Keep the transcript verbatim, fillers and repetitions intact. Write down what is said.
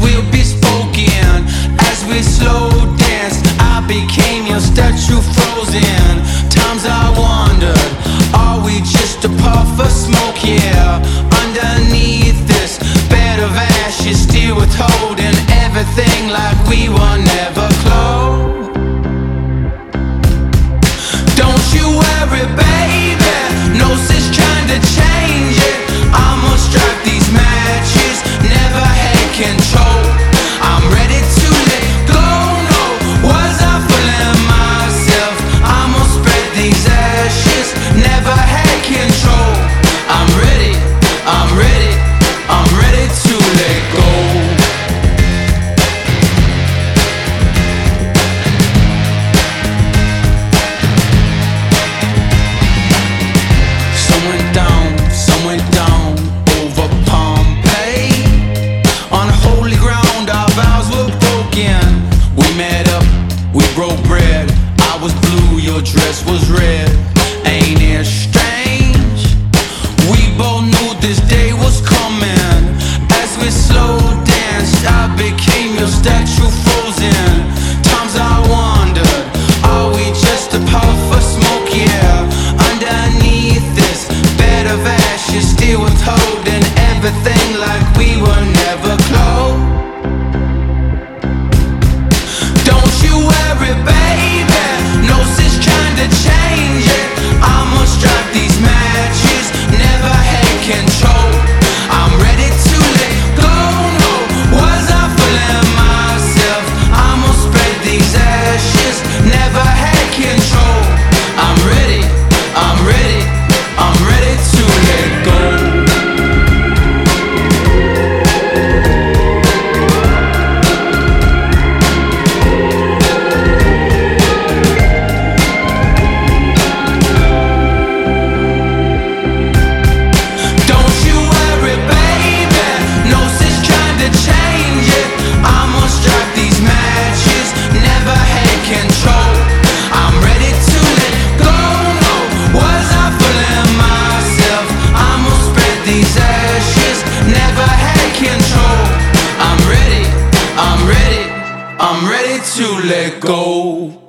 will be spoken. As we slow dance, I became your statue frozen. Times I wondered, are we just a puff of smoke? Yeah, underneath this bed of ashes, still withholding everything like we were never close. Don't you worry, baby, no sense trying to change it. I'ma strike these matches, never had control. I'm ready to let go, no, was I fooling myself? I'ma spread these ashes, never had control. I'm ready, I'm ready, I'm ready to let go. Some went down, some went down over Pompeii. On holy ground our vows were broken. We met up, we broke bread. I was blue, your dress was red. Ain't it strange? We both knew this day was coming. As we slow danced, I became your statue frozen. Times I wondered, are we just a puff of smoke? Yeah, underneath this bed of ashes, still withholding everything like we were never close. Don't you worry, baby, no sense trying to change it. I'ma strike these matches, never had control. I'm ready to let go, no, was I fooling myself? I'ma spread these ashes, never had control. I'm ready, I'm ready, I'm ready to let go. Don't you worry, baby, no sense trying to change it. I'ma strike these matches, never had control. I'm ready to let go, no, was I fooling myself? I'ma spread these ashes, never had control. I'm ready, I'm ready, I'm ready to let go.